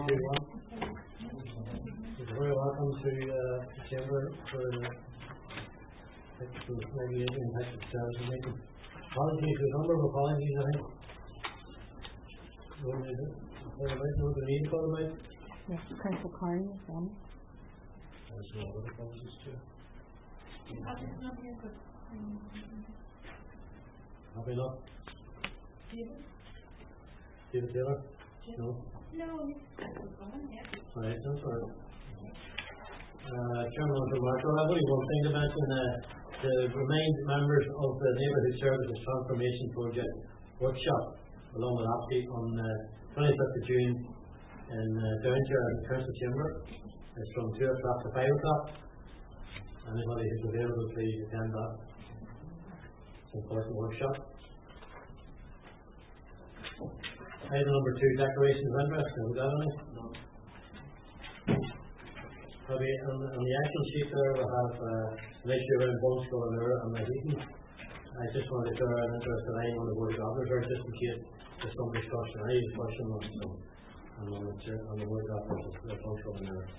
Everyone, you're very welcome to the chamber for the 98 Impact Service meeting. Apologies, there's a number of apologies, I think. What do we need for them? Yes, Councillor Carney is one. There's no other apologies too. Happy enough? David Taylor? No? No, Right, that's all right. Chairman of the Marshal, I have only one thing to mention. To remind members of the Neighbourhood Services Transformation Project workshop, along with APSI, on 25th of June in Downshire in the Council Chamber. It's from 2 o'clock to 5 o'clock. Anybody who's available, please attend that. It's an important workshop. Item number 2, declarations of interest. Have we got any? No. On the action sheet there we have an issue around Bunskull and Ur and the heating. I just wanted to declare an interest that I am on the Board of Governors, just in case there's some discussion or any discussion on the Board of Governors of Bunskull and Ur.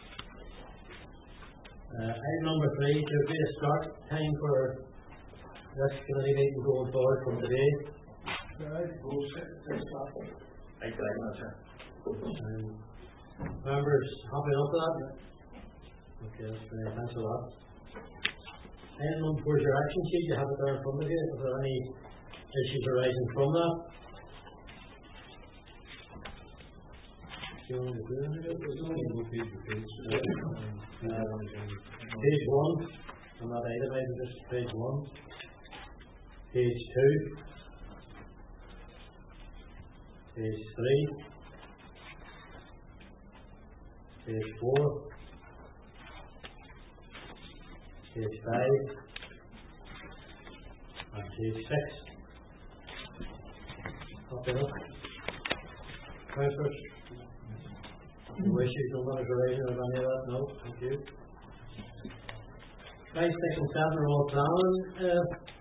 Item number 3, there will be a start time for this committee meeting going forward from today. Members, happy enough with that? Okay, that's great. Thanks a lot. Item number 4 is your action sheet. You have it there in front of you. Are there any issues arising from that? Page 1. I'm not itemizer, just page 1. Page 2. Page 3. Page 4. Page 5. And page 6. Copy enough. Councillors? No issues, no matters arising of any of that? No? Thank you. Right, 6 and 7 are all planning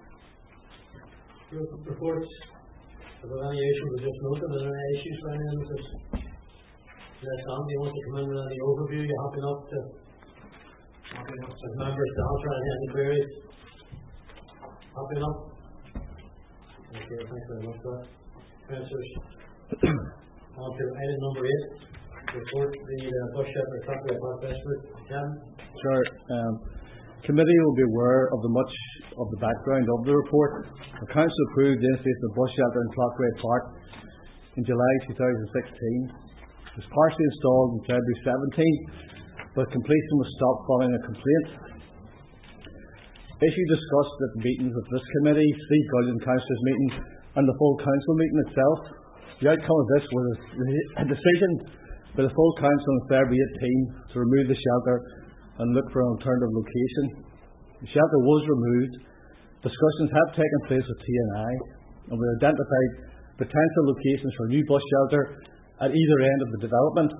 reports. If there are any issues, we'll just note them. Are there any issues for any of this? Unless Andy wants to come in with any overview, you're happy enough to as members to answer any queries? Happy enough? Okay, thanks very much for that. Councillors, on to item number 8. Report the bus shelter Trackway Park Westwood. Sure. Committee will be aware of much of the background of the report. The Council approved the installation of bus shelter in Trackway Park in July 2016. It was partially installed in February 17, but completion was stopped following a complaint. Issue discussed at the meetings of this committee, 3 Gullion Councillors meeting and the full Council meeting itself. The outcome of this was a decision by the full Council on February 18 to remove the shelter and look for an alternative location. The shelter was removed. Discussions have taken place with TNI and we identified potential locations for a new bus shelter at either end of the development.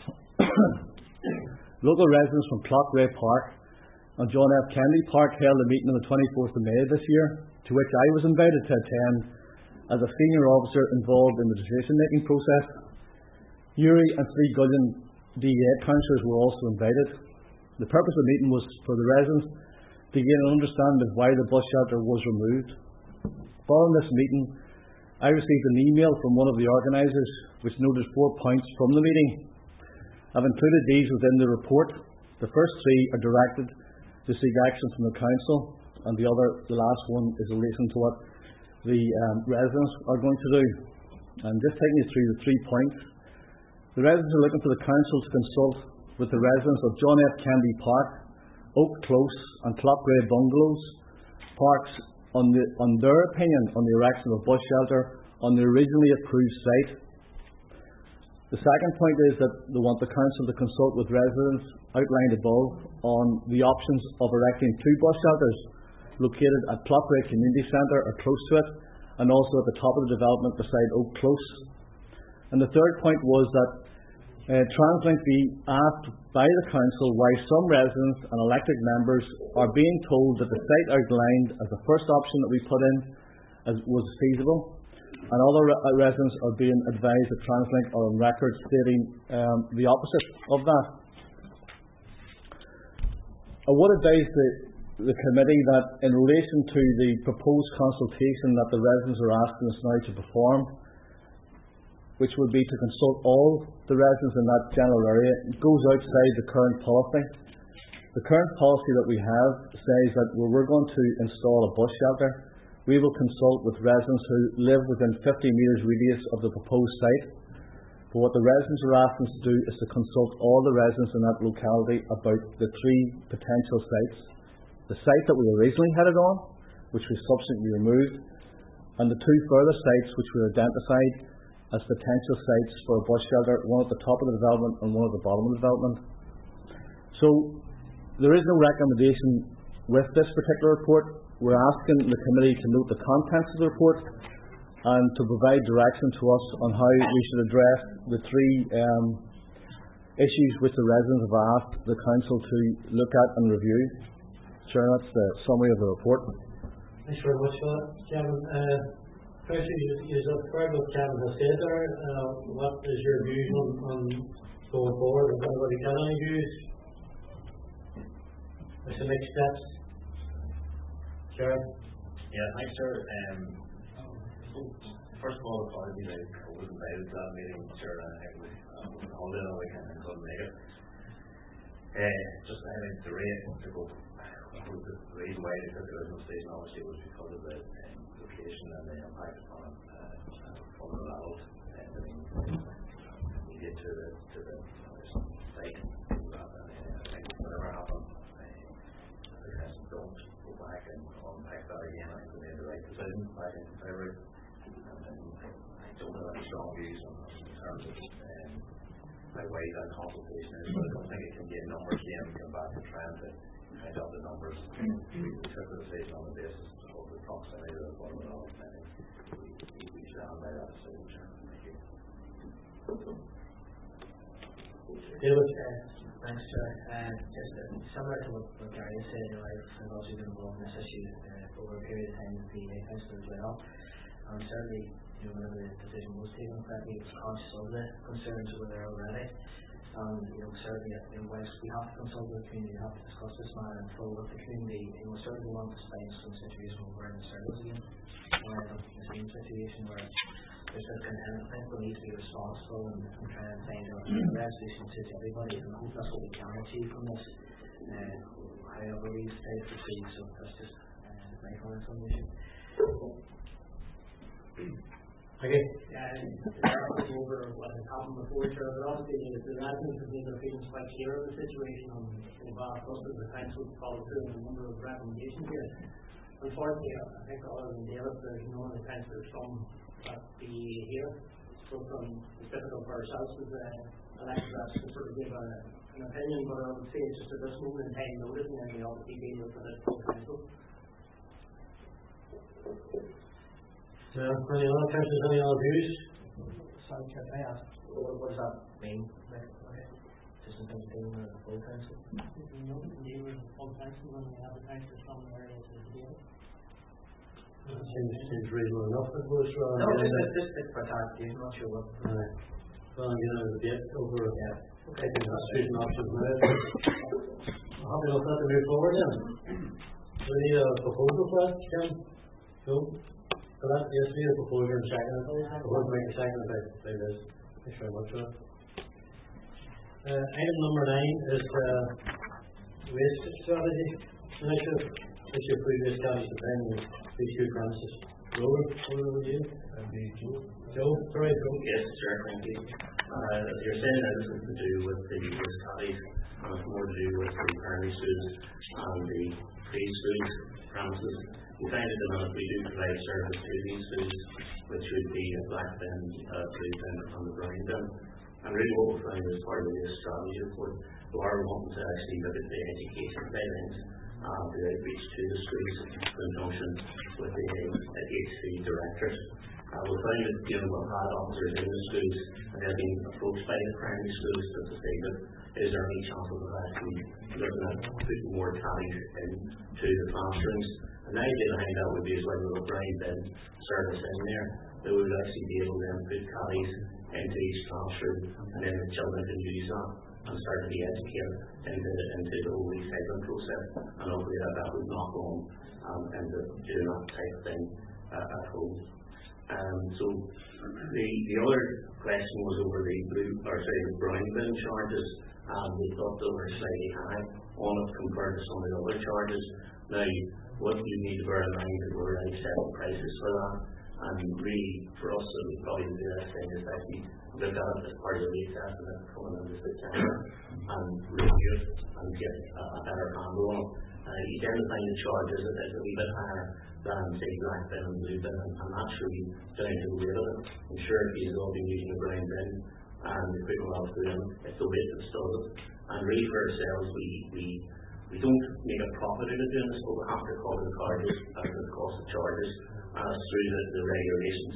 Local residents from Clockray Park and John F. Kennedy Park held a meeting on the 24th of May this year, to which I was invited to attend as a senior officer involved in the decision-making process. Uri and 3 Gullion D8 councillors were also invited. The purpose of the meeting was for the residents to gain an understanding of why the bus shelter was removed. Following this meeting, I received an email from one of the organisers which noted 4 points from the meeting. I've included these within the report. The first 3 are directed to seek action from the Council, and the last one is in relation to what the residents are going to do. And just taking you through the 3 points. The residents are looking for the Council to consult with the residents of John F. Kennedy Park, Oak Close and Clockray Bungalows parks on their opinion on the erection of a bus shelter on the originally approved site. The second point is that they want the Council to consult with residents outlined above on the options of erecting 2 bus shelters located at Clockray Community Centre or close to it, and also at the top of the development beside Oak Close. And the third point was that TransLink be asked by the Council why some residents and elected members are being told that the site outlined as the first option that we put in was feasible, and other residents are being advised that TransLink are on record stating the opposite of that. I would advise the committee that in relation to the proposed consultation that the residents are asking us now to perform, which would be to consult all the residents in that general area, it goes outside the current policy. The current policy that we have says that where we're going to install a bus shelter, we will consult with residents who live within 50 metres radius of the proposed site. But what the residents are asking us to do is to consult all the residents in that locality about the three potential sites. The site that we originally had it on, which was subsequently removed, and the two further sites which were identified as potential sites for a bus shelter, one at the top of the development and one at the bottom of the development. So there is no recommendation with this particular report. We're asking the committee to note the contents of the report and to provide direction to us on how we should address the three issues which the residents have asked the council to look at and review. Sure, that's the summary of the report. Thanks very much for that, Kevin. First, you heard what Kevin has said there. What is your views on going forward? Has anybody got any views? What's the next steps? Sure. Yeah, thanks, sir. First of all, apologies, I was invited to that meeting, sir, and I was on holiday all weekend and couldn't make it. Just I think the rate to go, the reason why they took the original station obviously was because of the location and the impact on from the levels we get to the site. I think whatever happened, the residents don't go back and unpack that again. I think we made the right decision back in February. I don't have any strong views in terms of how wide that consultation is, but I don't think it can get numbers again. We come back and trying to find out the numbers. We took the decision on the basis of the proximity of the bottom of the knowledge. I think we stand by that decision. Thank you. David? Thanks, Chair. Just similar to what Gary said, I've also been involved in this issue over a period of time with the Council as well. And certainly, whenever the decision was taken, frankly, I was conscious of the concerns that were there already. And certainly, whilst we have to consult with the community, we have to discuss this matter in full with the community, we certainly want to find some situation where we're in the service again. The same situation where there's this content, I think we need to be responsible and try and find a resolution to everybody, and I hope that's what we can achieve from this. However, we stay to see, so that's just my comments on the issue. Okay. Yeah, over what has happened before, sure, but obviously the residents have made their feelings quite clear of the situation, and they've asked us as the council to follow through on a number of recommendations here. Unfortunately, I think other than David, there's no other councillors from that be here, so it's difficult for ourselves as elected reps to sort of give an opinion, but I would say it's just at this moment in time notice, and then we obviously deal with it at the council. Any other councillors, any other views? Sorry, can I ask, what does that mean? Just in terms of dealing with the full council? We know that we deal with the full council when we have the councillors from the area to deal. Seems reasonable enough, I suppose. No, just for clarification, I'm not sure what. Well, I'm getting a bit over taking constitution options now. Happy enough that to move forward then. Do we need a proposal for that, Kim? No? For that, yes, we need a proposal and second it. I want to make a second by this. Thanks very much for that. Item number 9 is waste strategy initiative. This your previous county supplying these two premises. Roland, over to you. Joe, sorry, Joe. Yes, sure, thank you. As you're saying, this is to do with the waste counties, and it's more to do with the primary schools and the pre-schools premises. We find at the moment we do provide service to these schools, which would be a black bin, a blue bin, and a brown bin. And really what we find is part of this strategy report, we are wanting to actually look at the education guidelines and the outreach to the schools in conjunction with the HC directors. We find that we've had officers in the schools and they've been approached by the primary schools to say that is there any chance of actually looking at putting more tallies into the classrooms. And the idea behind that would be as well with a brown bin service in there. they would actually be able to then put caddies into each classroom, and then the children can use that and start to be educated into the whole recycling process, and hopefully that would knock on into doing that type of thing at home. So the other question was over the brown bin charges. We thought they were slightly high on it compared to some of the other charges. Now, what you need to bear in mind is we're already setting prices for that, and really for us it would probably be the best thing is actually look at it as part of the rate estimate coming into September and review it and get a better handle on it. You tend to find the charges a wee bit higher than say black bin and blue bin, and that's really down to the weight of it. I'm sure if you've all been using a brown bin and the quick well through them, it's the weight that does it. And really for ourselves, we don't make a profit out of doing this, but we have to cover the charges and the cost of charges through the regulations.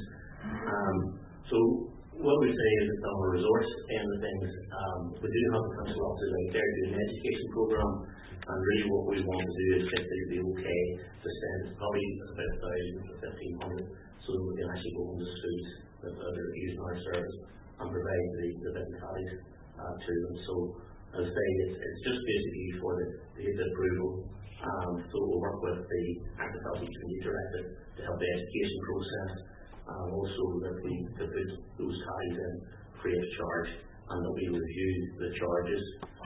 So what we say is that on a resource end of things, we do have the council officers out there doing an education programme, and really what we want to do is get the okay to spend probably about 1,000 to 1,500 so that we can actually go into schools that are using our service and provide the bin caddies to them. So as I say, it's just basically for the approval. So we'll work with the Active Health Community Directive to help the education process, and also that we put those caddies in free of charge, and that we review the charges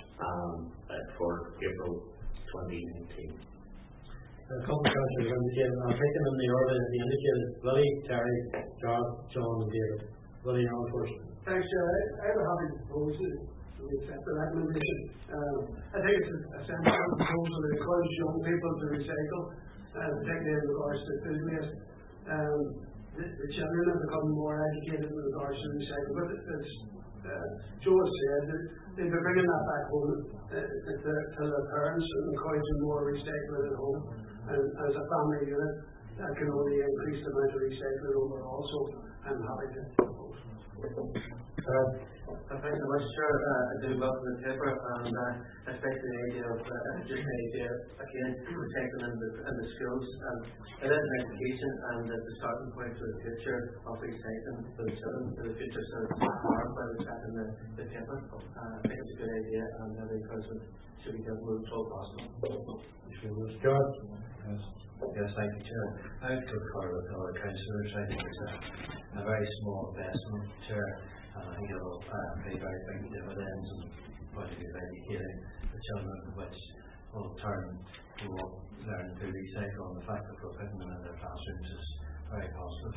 for April 2019. A couple of councillors have indicated, and I'll take them in the order that they indicated. Willie, Terry, Gareth, John and David. Willie, you're on first. Thanks, Chair. I have a happy proposal to accept the recommendation. I think it's a sensible proposal that encourages young people to recycle, particularly in regards to food waste. The children have become more educated in regards to recycling, but as Joe has said, they've been bringing that back home to their parents and encouraging more recycling at home. And as a family unit, that can only increase the amount of recycling overall, so I'm happy to propose. Thank you very much, Chair. I do welcome the paper, and especially the idea of just the idea again recycling in the schools. It is an education, and it's a starting point for the future of recycling for the children, for the future sort of harm by recycling the paper. I think it's a good idea, and every person should be given moved so possible. Yes, thank you, Chair. I would concur with other councillors. I think it's a very small investment, Chair. I think it will pay very big dividends and point of view of educating the children, which will turn to learn to recycle, and the fact that we're putting them in their classrooms is very positive.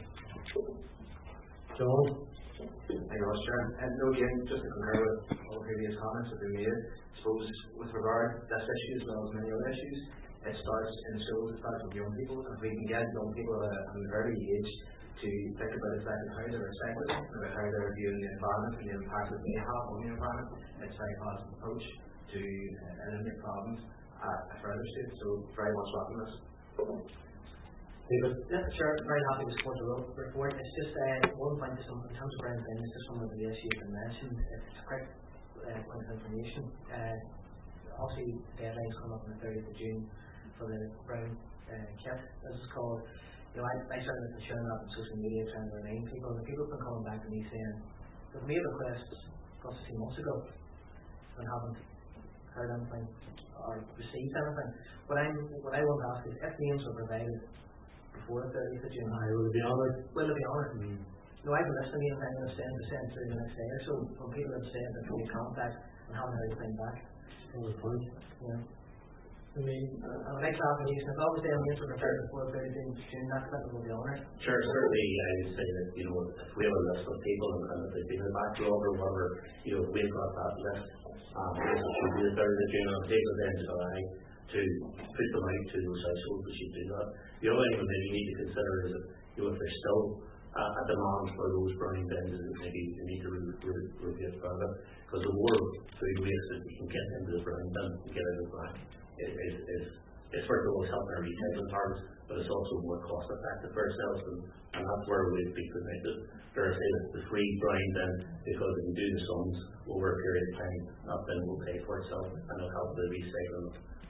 John? Thank you, Chair. And no, again, just to concur with all the previous comments that have been made, I suppose with regard to this issue as well as many other issues, it starts in schools, it starts with young people. If we can get young people at an early age to think about exactly how they're recycling, about how they're viewing the environment and the impact that they have on the environment, it's a very positive approach to eliminate problems at a further stage. So very much welcome this. David? Yes, sure. Very happy to support the report. It's just one point in terms of brown bin, it's just one of the issues you mentioned. It's a quick point of information. Obviously, the deadline's coming up on the 30th of June for the brown kit, as it's called. You know, I started sharing that on social media trying to remind people, and people have been coming back to me saying, we've made requests plus a few months ago and haven't heard anything or received anything. What I want to ask is, if names were provided before the 30th of June, will it be honoured? Will it be honoured? No, I've been listening and I'm going to send through the next day or so when people have said that they contact and haven't heard anything back. Good point. Yeah. I mean, an next application, if obviously I'm going to return before 30th of June, that commitment will be honoured. Sure, certainly I would say that, you know, if we have a list of people and if they've been in the backlog or whatever, you know, we've got that list, it should be the 3rd of June, and take the end of July to put them out to those households that should do that. The other thing that you need to consider is that, you know, if there's still a demand for those brown bins, maybe you need to review it further, because the more food waste that we can get into the brown bin and get out of the back is first of all helping our recycling targets, but it's also more cost effective for ourselves, and that's where we've been committed. There are the free brown bin, because if you do the sums over a period of time, that bin will pay for itself and it'll help the recycling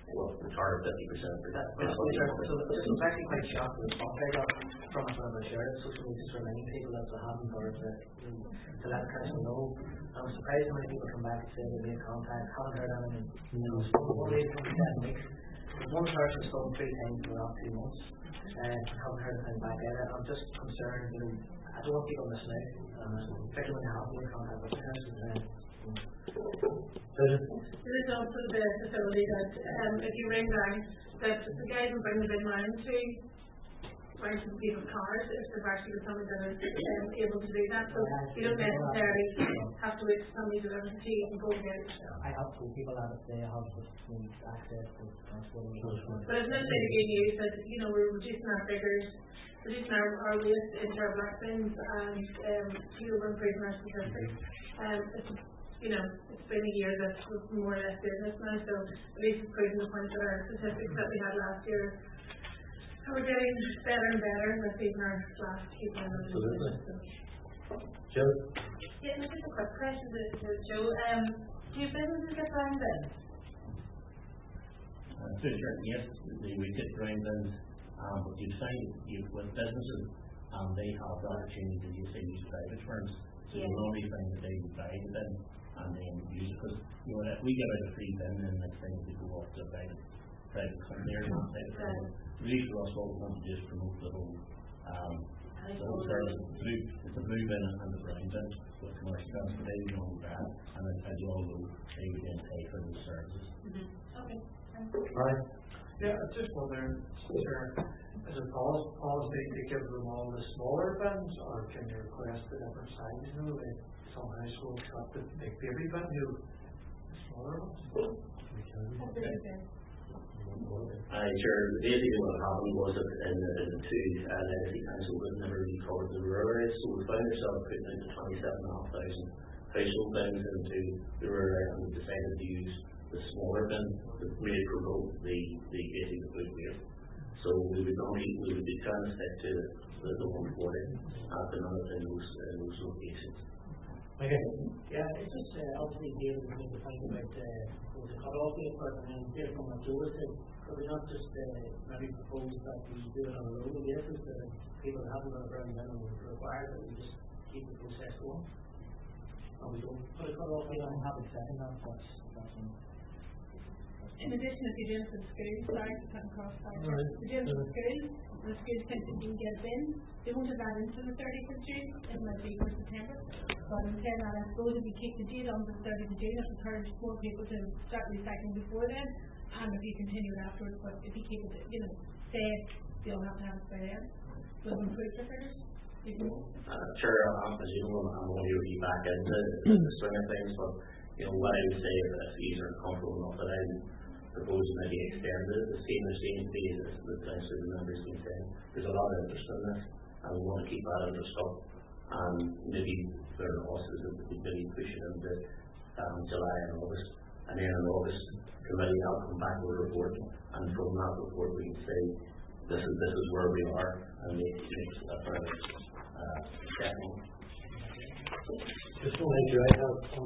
well, the target 50% for that. So it's actually quite shocked with the response I got from some of the shared social media for many people that haven't heard to let the council know. I'm surprised how many people come back and say they made contact, haven't heard anything. Only 7 weeks. One person spoke 3 times in the last 2 months and haven't heard anything back either. I'm just concerned, I don't want people missing out, particularly when they have made contact with the council. There is also the facility that if you ring down, that the guys will bring the bin round to people's cars if they've actually got somebody that is able to do that. So you don't necessarily have to wait for somebody to deliver to you and go get it. I have told people that if they have access to transport. But it's not really good news that we're reducing our figures, reducing our waste into our black bins, and we're improving our statistics. It's been a year that's more or less business now, so at least it's proving the point that our statistics that we had last year are getting better and better with even our last few months. Absolutely. Joe? Yeah, just a quick question to Joe. Do businesses get round bins? Sure, yes, they would get round bins, but you find with businesses, they have the opportunity to use private firms. So you normally find that they would buy the bin and then use it, because if we get out a free bin, then next time we go off to a private company or something. Really for us, what we want to do is promote the whole service. It's a blue bin and the brown bin with commercial transportation on that, and then as you all know, they would then pay for those services. Okay. Right. Yeah, I just wondering, is it policy to give them all the smaller bins, or can you request the different sizes? Like some households got the big baby bin, the smaller ones. Sure. Basically what happened was that in the 2 legacy councils would never really covered the rural areas, so we found ourselves putting into 27,500 household bins into the rural area, and we decided to use the smaller bin to really promote the basic food waste. So we would be trying to stick to the 140 at the minute in those locations. Okay. Yeah, it's just obviously David was making the point about the cut-off date for it, and then David coming up to us, could we not just maybe propose that we do it on a rolling basis, that people that haven't got a ground minimum would require that we just keep the process going? And we don't put a cut-off date on having second that, that's in addition, if you do it for the schools, if you do it for the schools, and the schools think that you can get it in, they won't have that into the 30th of June, it might be for September. But in saying that, I suppose if you keep the date on the 30th of June, it encourages more people to start recycling before then, and if you continue it afterwards, but if you keep it, say you'll have to have it by then, will it improve the figures? Sure, I'm presuming I'm going to be back into the swing of things, but what I would say is that if these are comfortable enough that I propose to maybe extend the same phase as the council members have been saying. There's a lot of interest in this, and we want to keep that interest up, and maybe for us is that we maybe push it into July and August, and then in August committee will come back with a report, and from that report we can say this is where we are, and make a further stepping. Just one issue I have on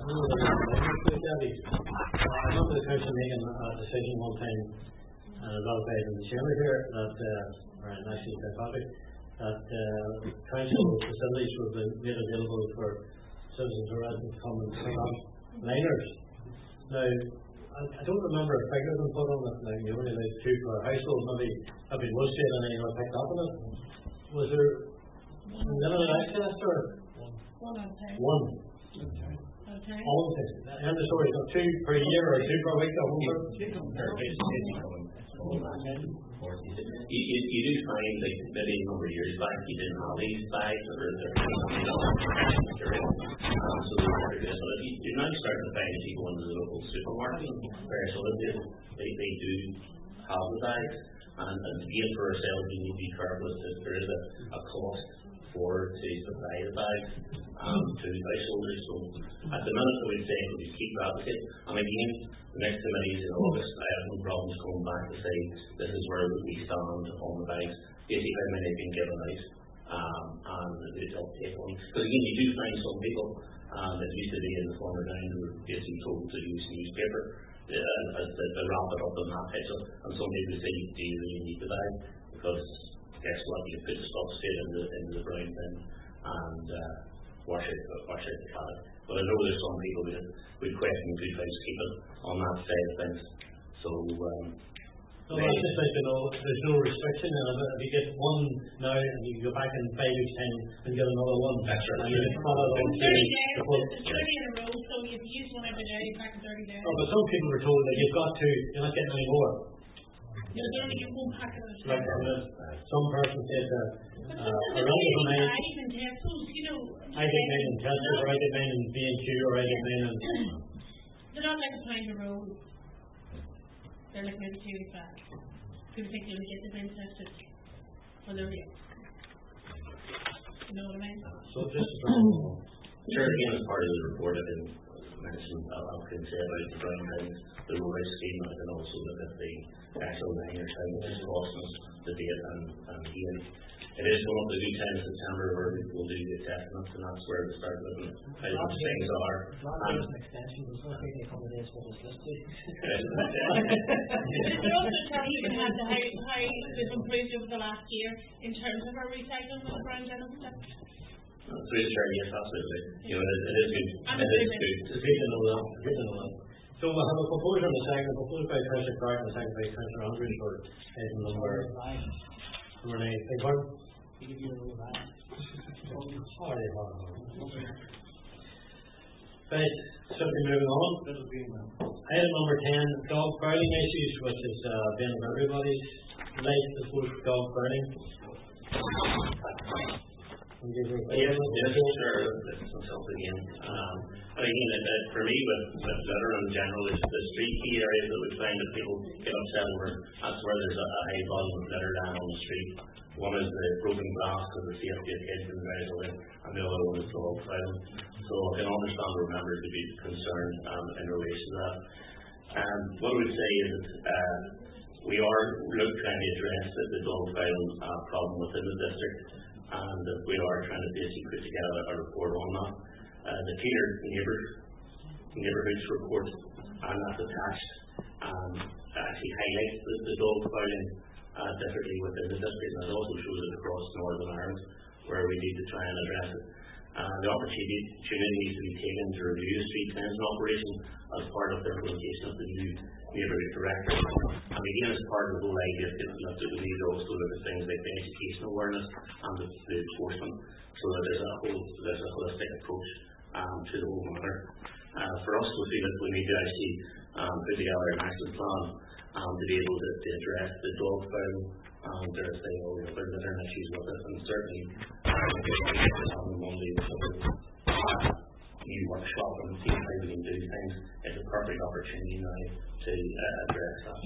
Debbie. I remember the council making a decision one time, and a lot of guys in the chamber here, that, or actually the topic, that council facilities would be made available for citizens or residents to come and pick up liners. Now, I don't remember a figure been put on it, like you only like 2 per household, maybe was said and I picked up on it. Was there limited access or? 1 at a time. 1. Okay. All of it. And the story of 2 per year or 2 per week or whatever. You do find that maybe a number of years back you didn't have these bags or so you're now starting to find as you go into the local supermarket so they do have the bags, and again for ourselves we need to be careful that there is a cost to supply the bags to householders. So at the minute I would say we keep advocating, and again the next committee is in August. I have no problems coming back to say this is where we stand on the bags, basically how many have been given out, and the uptake on. Because again you do find some people that used to be in the former ground who were basically told to use newspaper. they wrap it up in that pitch. And some people say, do you really need the bag? Because guess what, you put the stuff straight into the brown bin and wash out the paddock. But I know there's some people that would question good housekeeping on that side of things. So no, I just like to know there's no restriction, and if you get one now and you go back in 5 weeks' time and get another one. That's right. And you just follow it on 30 days, it's 30 in a row, so if you use one every day, you're back in 30 days. Oh, but some people were told that you've got to, you're not getting any more. You'll only get one packet at a Like time. some person said that But a relative of mine, even Tesco's, you know. I get mine in Tesco, or I get mine in B&Q, or I get mine in... They're not like a pint of roll. They're like maybe 2 weeks back. People think you'll get the bin tested when they're real. You know what I mean? So just sure, again, as part of the report, I can mention, I can say about the brown bins, the road scheme, and I can also look at the actual liner side, which is costing us the date and again. It is one of the new times in September where we will do the assessments, and that's where we start looking at how much things are. Not an extension, but it's not really a couple of days for this list. It also tell you how we've improved over the last year in terms of our recycling of the brown gentleman stuff. Through the charity, yes, absolutely. You know, it is good. It is good. It's good to know that. Good to know that. So we'll have a proposal in a second, proposed by Councillor Clark and a second by Councillor Andrews for item number 9. Beg pardon? Right, simply moving on. Item number 10, dog burning issues, which has been of everybody's life, I suppose, dog burning. Yes, sure. Myself again. And again, for me, with litter in general, it's the street key areas that we find that people get upset over. That's where there's a high volume of litter down on the street. One is the broken glass because the safety of kids and drives away, and the other one is dog filing. So I can understand where members would be concerned in relation to that. What I would say is that we are trying to address the dog filing problem within the district, and we are trying to basically put together a report on that. The Cleaner Neighbourhoods report, and that's attached, actually highlights the dog filing differently within the district, and it also shows it across Northern Ireland where we need to try and address it. The opportunity needs to be taken to review street cleansing operation as part of the implementation of the new neighbourhood directive. And again, as part of the whole idea that we need to also look at things like the education awareness and the enforcement, so that there's a holistic approach to the whole matter. For us, we feel that we need to actually put together an action plan to be able to address the dog filing, there's all the other litter issues with it, and certainly on Monday new workshop and see how we can do things. It's a perfect opportunity now to address that.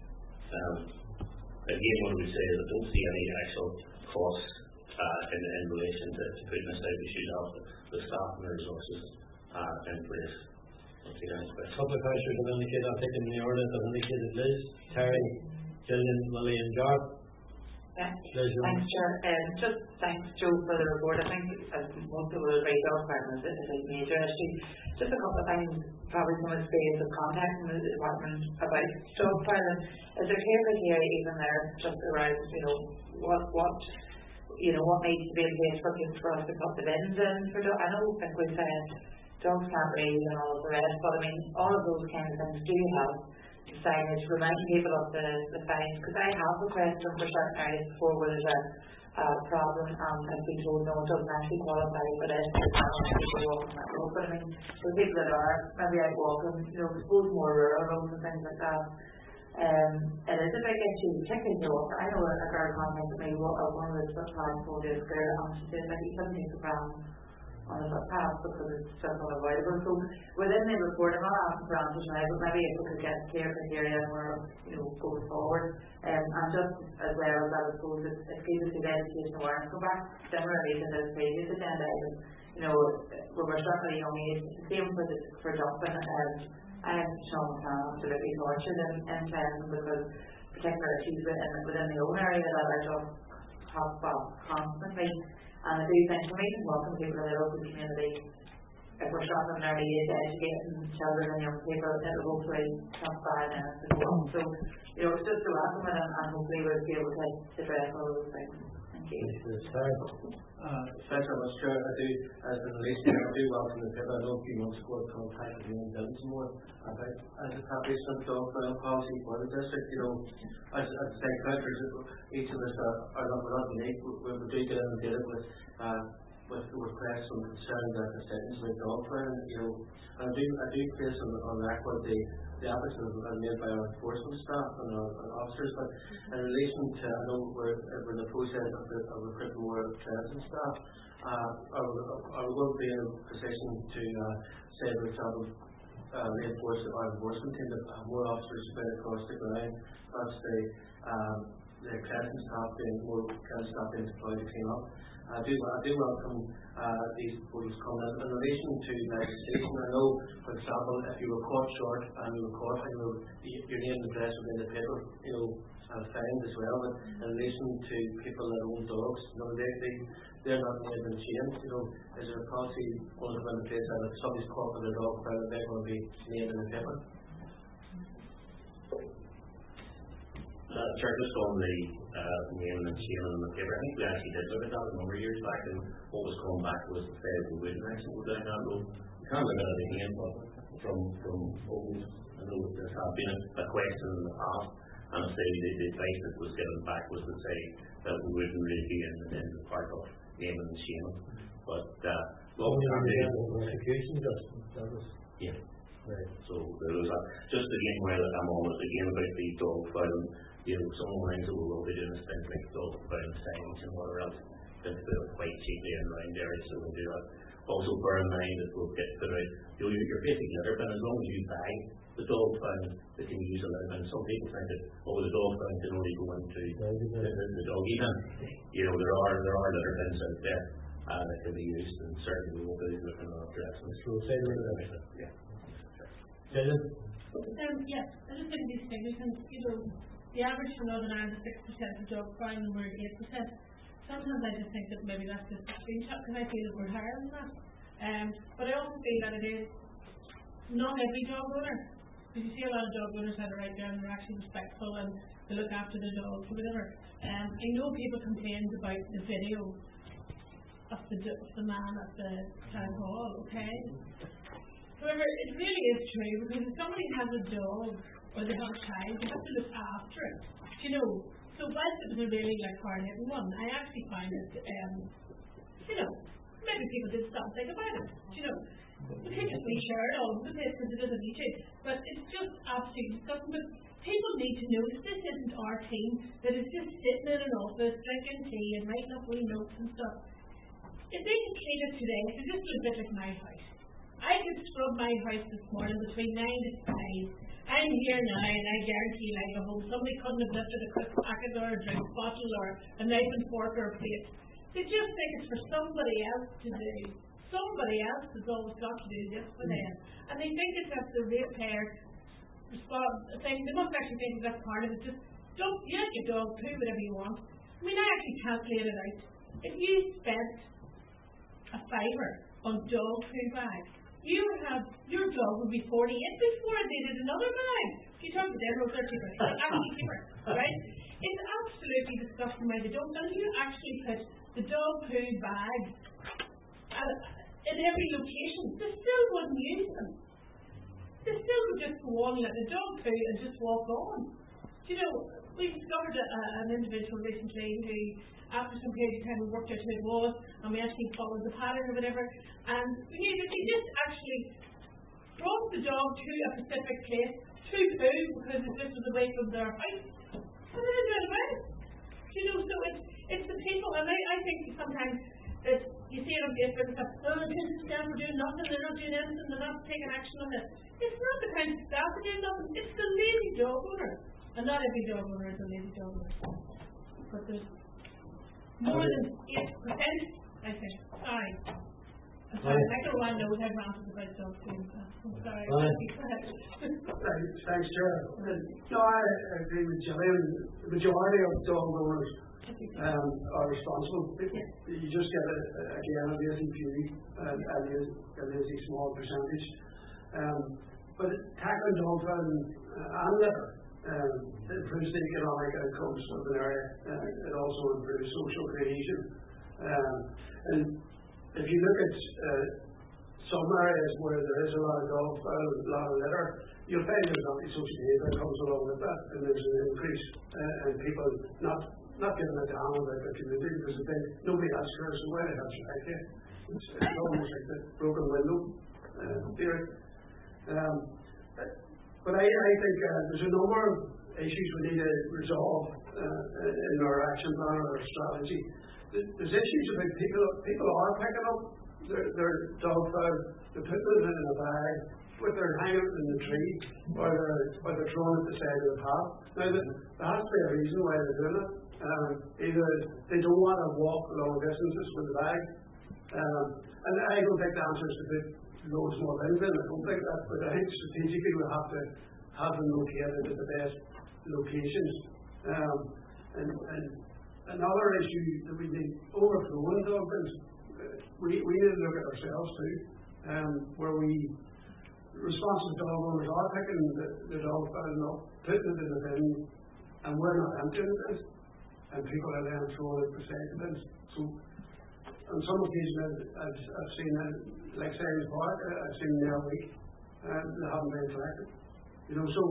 Again, what we say is I don't see any actual costs in relation to putting this out. We should have the staff and the resources in place. A couple of questions have indicated, I think in the order have indicated Liz, Terry, Gillian, Lily and Garth. Yeah, thanks, Chair. Just thanks, Joe, for the report. I think most people will agree dog filing is a major issue. Just a couple of things, probably some experience of contacting the department about dog filing. Is there clear criteria even there just around, what needs to be in place for us to put the bins in for dogs? I know that we said dogs can't breathe and all of the rest, but I mean, all of those kind of things do help. Signage, reminding people of the fines, because I have requested for certain areas before where there's a problem and I've been told no, it doesn't actually qualify for this, people walking that road. But I mean, for people that are maybe out walking, suppose more rural roads and things like that, it is a big issue, particularly in York. I know a girl contacted me, one of the plans for this girl, and she said like, you couldn't take the ground on the footpath because it's just unavoidable. So within the report, I'm not asking for answers now, but maybe if we could get clear criteria and we're going forward. And just as well as that, I suppose it's good to see the education awareness go back similarly to the previous agenda item. We were certainly young age, the same for dumping. I am Sean McCann absolutely tortured in Clem because particular issues within the own area that I just have constantly. And I do think for me to welcome people in the local community if we're starting from an early age educating children and young people, it'll hopefully transpire then as well. So, it's just a welcome and hopefully we'll be able to address all those things. Thank you. Thanks very much, Chair. I do, as in relation, I do welcome the tip. I know a few months ago I contacted you and did more about as a establishment dog policy for the district. As I say, each of us are not unique. We do get inundated with requests and concerns and decisions about dog farming. And I do place on record the efforts that are made by our enforcement staff and our officers, but in relation to, I know we're in the process of recruiting more cleansing staff, are we going to be in a position to say, for example, reinforce our enforcement team, that have more officers spread across the ground, plus the cleansing staff being more cleansing staff being deployed to clean up. I do welcome these proposals coming in relation to legislation. I know, for example, if you were caught short and you were caught and your name and address within the paper, fined as well. But in relation to people that own dogs, they're not named and shamed. Is there a policy going to come into place that if somebody's caught with a dog, they're going to be named in the paper? Chair, just on the name and shaming in the paper, I think we actually did look at that a number of years back, and what was coming back was the fact we wouldn't actually go down that road. You can't look at it again, but from old, I know there has been a question in the past, and I say the advice that was given back was to say that we wouldn't really be in the part of naming and shaming. But what we can do, yeah. Right. So there was just again where I'm honest again about the dog fighting. Some of the things that we will be doing is things like dog fighting signs and whatever else. Things that are quite cheaply in around areas, so we'll do that. Also bear in mind that we'll get put out your basic litter bin, as long as you buy the dog pound that can use a litter bin. Some people think that the dog pound can only go into the doggy bin. There are litter bins out there that can be used, and certainly we will be looking at addressing this. Yeah. Yes, I just think these figures, and the average for Northern Ireland is 6% of dog crime, and we're at 8%. Sometimes I just think that maybe that's just a screenshot, because I feel that we're higher than that. But I also feel that it is not every dog owner, because you see a lot of dog owners that are right there and they're actually respectful and they look after their dogs or whatever. I know people complained about the video of the man at the town hall, okay? However, it really is true, because if somebody has a dog or they have a child, you have to look after it. So whilst it was a really hard-hitting one, I actually find it, maybe people did something about it. We can't just reshare it all over the place because it doesn't need to. But it's just absolutely disgusting. But people need to know that this isn't our team that is just sitting in an office drinking tea and writing up wee notes and stuff. If they can clean it today, it's just a bit like my house. I could scrub my house this morning between 9 to 5. I'm here now, and I guarantee you, I go home, somebody couldn't have lifted a crisp packet or a drink bottle or a knife and fork or a plate. They just think it's for somebody else to do. Somebody else has always got to do this for them. And they think it's just the ratepayer thing. They must actually think that's part of it. Just don't let your dog poo whatever you want. I mean, I actually calculated it out. If you spent a fiver on dog poo bags, your dog would be 48 before they did another bag. You talk about them, they're cheaper. Actually cheaper, right? It's absolutely disgusting why they don't. And you actually put the dog poo bag in every location, they still wouldn't use them. They still would just go on and let the dog poo and just walk on. We discovered an individual recently who, after some period of time, we worked out who it was, and we actually followed the pattern or whatever, and we knew that they just actually brought the dog to a specific place to poo because it just was away from their house, and they didn't do it about it. So it's the people, and I think sometimes that you see it on Facebook and stuff, this staff are doing nothing, they're not doing anything, they're not taking action on this. It's not the kind of staff that do nothing, it's the lazy dog owner. And not every dog owner is a lazy dog owner. But there's more than 8%, I think. Sorry. I'm sorry, I don't want to know what I've ranted about dogs too. I'm sorry. Thanks, Chair. No, I agree with Gillian. The majority of dog owners are responsible. You just get a lazy few, a lazy small percentage. But tackling dog fighting and litter improves the economic outcomes of an area. It also improves social cohesion. And if you look at some areas where there is a lot of dog fighting, a lot of litter, you'll find there's antisocial behaviour that comes along with that, and there's an increase in people not giving a damn about their community because they think nobody else cares, so why the hell should I care? It's almost like the broken window theory. But I think there's a number of issues we need to resolve in our action plan or our strategy. There's issues about people are picking up their dog food, they're putting it in a bag, but they're hanging it in the tree, or they're throwing it at the side of the path. Now, there has to be a reason why they're doing it. Either they don't want to walk long distances with the bag, and I don't think the answer is to put loads more bins in. I don't think that, but I think strategically we have to have them located at the best locations. And another issue that we need overflowing dog bins. We need to look at ourselves too, where responsible dog owners are picking the dog food up, putting it in the bin, and we're not emptying it, and people are then throwing it beside the bins. So on some occasions I've seen, like Simons Park, I've seen them a week, they haven't been collected. So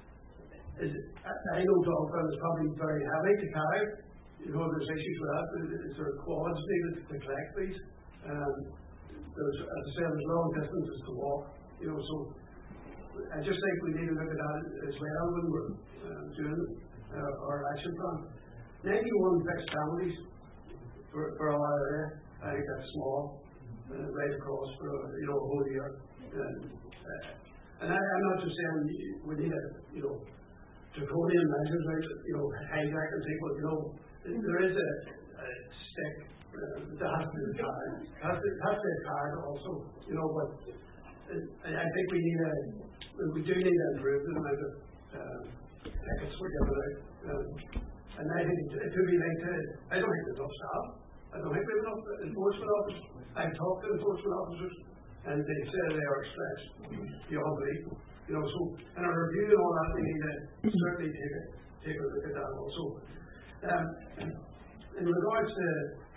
I know dog food is probably very heavy to carry. There's issues with that. Is there quads needed to collect these? There's, as I said, there's long distances to walk. So I just think we need to look at that as well when we're doing our action plan. 91 fixed families for our area. I think that's small, right across for a whole year. And I'm not just saying we need draconian measures like hijacking people. There is a stick that has to be tied. Has to be tied also. But I think we do need to improve the amount of tickets we're giving out. And I think it could be linked to, I don't think there's enough staff. I don't think we have enough enforcement officers. I've talked to enforcement officers, and they say they are stretched beyond belief. So in our review and all that, we need to certainly take a look at that also. In regards to,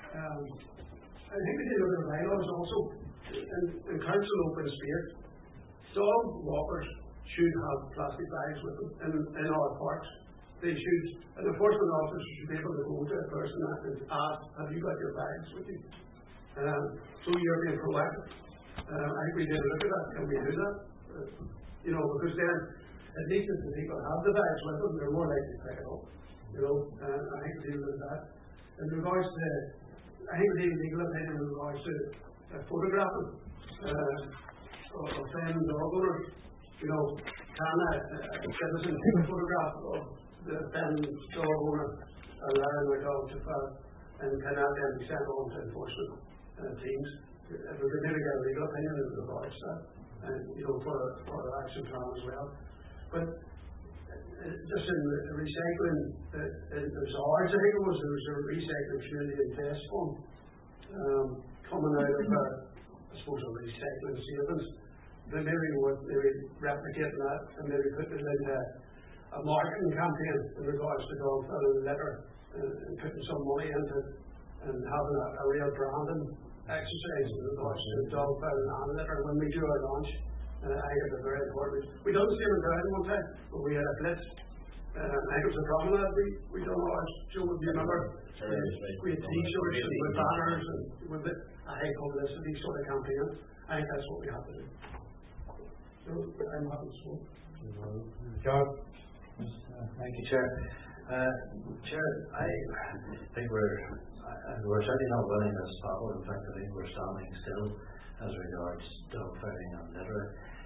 I think we need to look at the bylaws also. In council open space, dog walkers should have plastic bags with them in our parks. They should, an enforcement officer should be able to go to a person and ask, have you got your bags with you? So you're being proactive. I think we need to look at that. Can we do that? Because then, at least if the people have the bags with them, they're more likely to pick it up. I think we deal with that. In regards to, I think we need a legal opinion in regards to photographing of family dog owners. Can a citizen take a photograph of the family dog owner allowing their dog to fight, and can that then be sent on to enforcement teams? If we could maybe get a legal opinion in regards to that, and for our action plan as well. But just in the recycling, there's ours, I think it was, there was a recycling community invest fund coming out of, I suppose, a recycling savings. But maybe we're replicating that and maybe putting it into a marketing campaign in regards to dog food and litter, and putting some money into it and having a real branding exercise in regards to dog food and litter when we do our launch. I think it's very important. We done the same in Down one time, but we had a blitz. I think it was a promenade we done ours. Joe, would you remember? We had t-shirts and with banners and with a high publicity sort of campaign. I think that's what we have to do. So I'm happy to speak. John? Thank you, Chair. Chair, I think we're certainly not winning this battle. In fact, I think we're standing still as regards dog fighting and litter.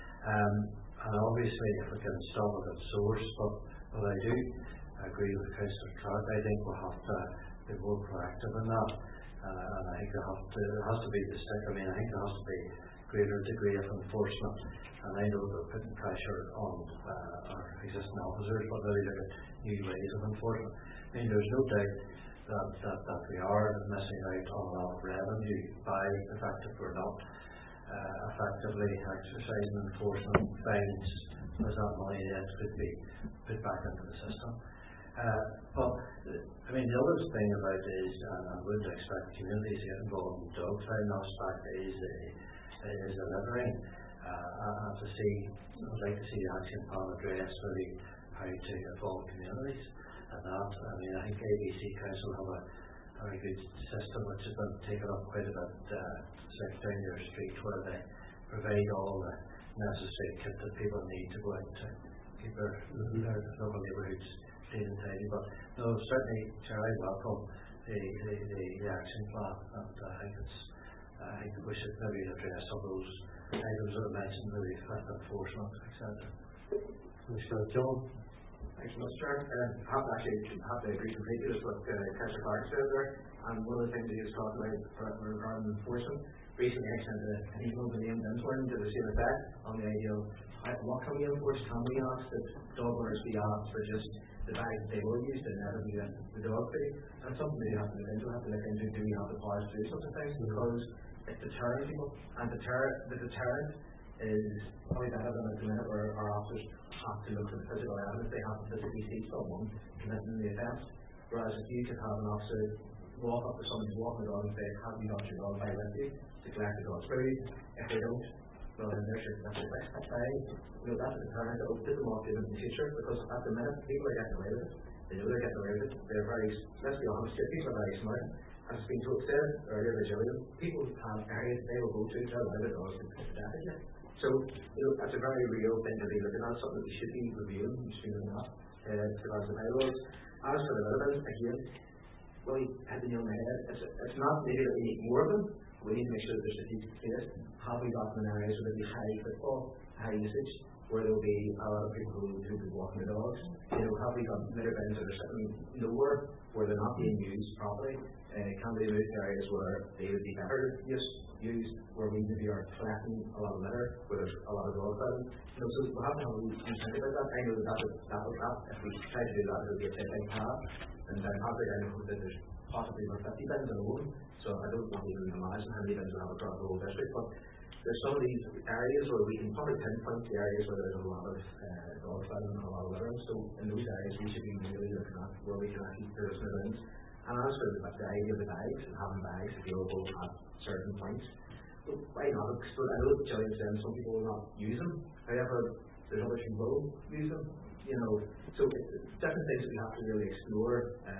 And obviously, if we can stop it at source, but I do agree with Councillor Clark. I think we'll have to be more proactive in that. And I think there has to be the stick. I think there has to be greater degree of enforcement. And I know they're putting pressure on our existing officers, but maybe look at new ways of enforcement. There's no doubt that we are missing out on a lot of revenue by the fact that we're not effectively exercising enforcement fines, as that money then could be put back into the system. But I mean, the other thing about it is, I would expect communities to get involved in dog fighting aspect is delivering. I'd like to see the action plan address really how to involve communities. And that, I mean, I think ABC Council have a very good system which has been taken up quite a bit, down your street, where they provide all the necessary kit that people need to go out to keep their local neighbourhoods clean and tidy. But no, certainly, Chair, I welcome the action plan, and I think we should maybe address some of those items that I mentioned, maybe effective enforcement, etc. Mr. John. Thanks, Mr. Chair. I have to agree completely with what Councillor Clark said there. And one of the things that he was talking about regarding enforcement, recently I sent an email to the intern to the same effect on the idea of what can we enforce? Can we ask that dog owners be asked for just the bag that they will use to never be the dog food? That's something that you have to look into. Do we have the powers to do such a thing? Because it's deterring people, and the deterrent is probably better than at the minute where our officers have to look for the physical evidence. They have to physically see someone committing the offence. Whereas if you could have an officer walk up to someone who's walking the dog and say, have you got your dog by with you to collect the dog's food? If they don't, well then they're sure that's a fine. That's a deterrent that will put them off doing it in the future, because at the minute people are getting away with it. They know they're getting away with it. They're very, let's be honest, people are very smart. As it's been said earlier by Gillian, people have areas they will go to allow their dogs to piss it out. So, that's a very real thing to be looking at, something that we should be reviewing, we should be looking at, regards to bylaws. As for the relevance, again, really hitting the nail on the head, it's not maybe that we need more of them, we need to make sure that there's strategic place. Have we got them in areas where there'll be high footfall, high usage, where there'll be a lot of people who will be walking the dogs? Have we got litter bins that are sitting nowhere, where they're not being used properly? Can they move to areas where they would be better used, where we maybe are collecting a lot of litter, where there's a lot of dog fighting? So we'll have to have a wee think about that. I know that will happen. If we try to do that, it'll be a big path. And then I know that there's possibly about 50 bins in a room, so I don't want to even imagine how many bins we have across the whole district. But there's some of these areas where we can probably pinpoint the areas where there's a lot of dog fighting and a lot of littering. So in those areas we should be really looking at where we can actually put those bins. And as for the idea of the bags and having bags available at certain points, well, why not? So I know that Gillian said some people will not use them. However, there's others who will use them. So it's different things that we have to really explore,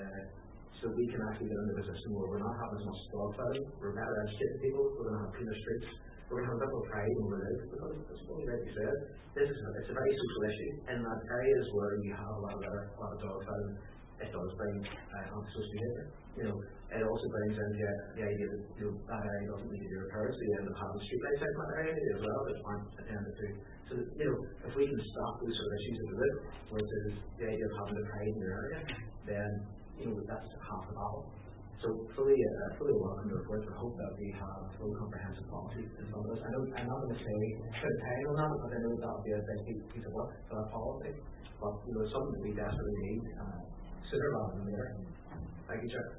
so we can actually get in a position where we're not having as much dog fighting, we're better educating people, we're going to have cleaner streets, we're going to have a bit more pride when we live. Because it's funny, like you said, it's a very social issue, and in that areas where you have a lot of litter, a lot of dog fighting, it does bring antisocial behaviour. It also brings in the idea that that area doesn't need to be repaired, so you end up having streetlights out in that area as well that aren't attended to. So that, if we can stop those sort of issues that we live, which is the idea of having the pride in your area, then that's half the battle. So fully welcome the report. I hope that we have full comprehensive policy in front of us. I'm not going to say put time on that, because I know that will be a big piece of work for that policy. But it's something that we desperately need sooner rather than later. Thank you, Chair.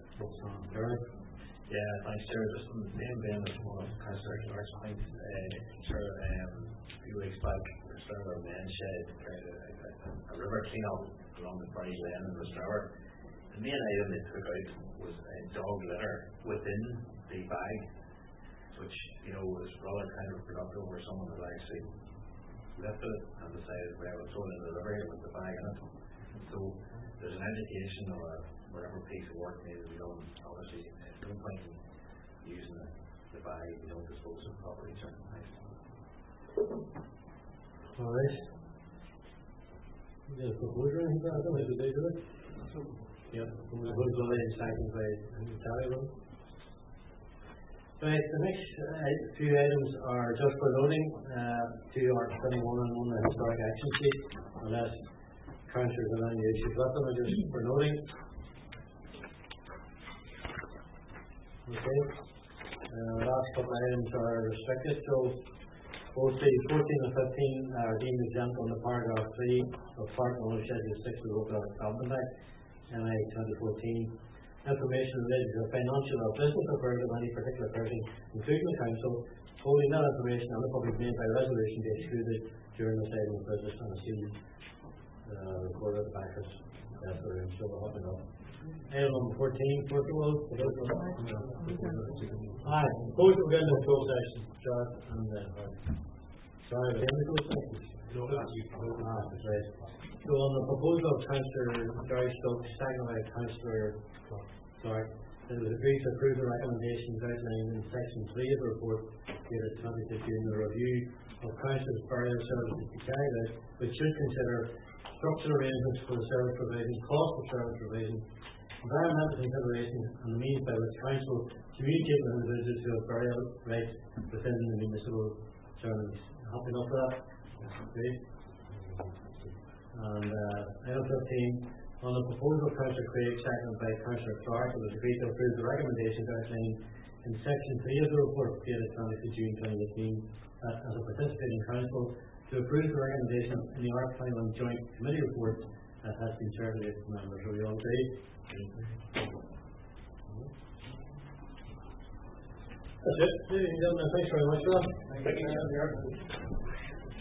Yeah, thanks, Chair. Just on the same vein as one of Councillor Clark's points, Chair, a few weeks back, we started our man shed, a river clean-up along the Barry Lane in Rostrevor. The main item they took out was dog litter within the bag, which was rather counterproductive, where someone was actually lifted it and decided, well, we'll throw it in the river with the bag in it. So there's an education or whatever piece of work needs to be done. Obviously, there's no point in using the bag if you don't dispose of it properly. All right. Is there a proposal or anything? I don't know if they do it. Yep, we'll go in second by Charlie Road. Right, the next few items are just for loading, 2 Article 21 and 1 the historic action sheet, unless councillors have any issues with them, or just for loading. Okay, the last couple of items are restricted, so both the 14 and 15 are deemed exempt under paragraph 3 of Part 1 of Schedule 6 of the Local Government Act, NI 2014. information related to the financial or business affairs of any particular person, including the council, holding that information and the public made by resolution be excluded during this item of business and assumed recorded back as that's where I'm still hopping up. Item number 14, first of all, aye, both of them in closed session, John and sorry, we're in the closed session. No, that's right. So on the proposal of Councillor Gary Stokes, seconded by Councillor Clark, it was agreed to approve the recommendations outlined in section 3 of the report dated 25th June, the review of Councillor's burial services to be carried out, which should consider structural arrangements for the service provision, cost of service provision, environmental considerations, and the means by which Council communicate with individuals who have burial rights within the municipal terms. Happy enough for that? Great. And item 15, on the proposal of Councillor Craig, seconded by Councillor Clark, it was agreed to approve the recommendations outlined in section 3 of the report dated 20th June 2018 that as a participating council to approve the recommendation in the ARC-21 joint committee report that has been circulated to members. Are we all agreed? That's it. Ladies and gentlemen, thanks very much for that. Thank you.